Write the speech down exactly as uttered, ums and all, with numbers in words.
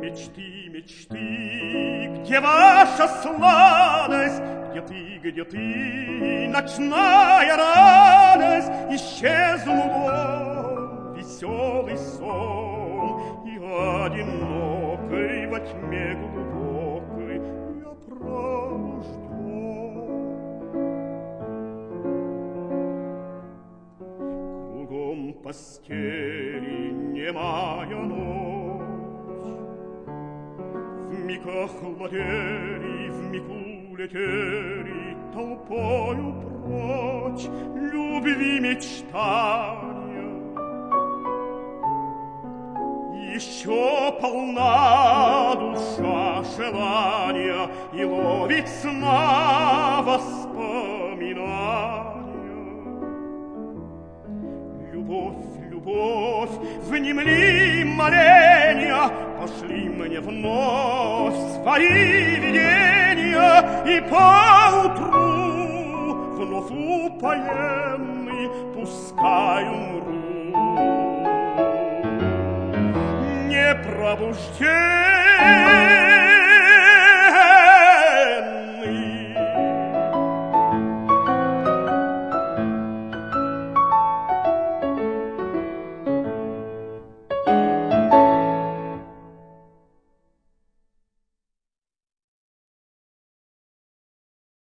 Мечты, мечты, где ваша сладость? Где ты, где ты, ночная радость? Исчезнуло веселый сон, и одинокой во тьме глубокой я пробужден. Кругом постели немая ночь, вмиг охладели, вмиг улетели толпою прочь любви мечтания. Еще полна душа желания и ловит сна воспоминания. Любовь, любовь, внемли моления, пошли мне вновь свои видения, и поутру вновь упоенный пускай умру. Не пробужден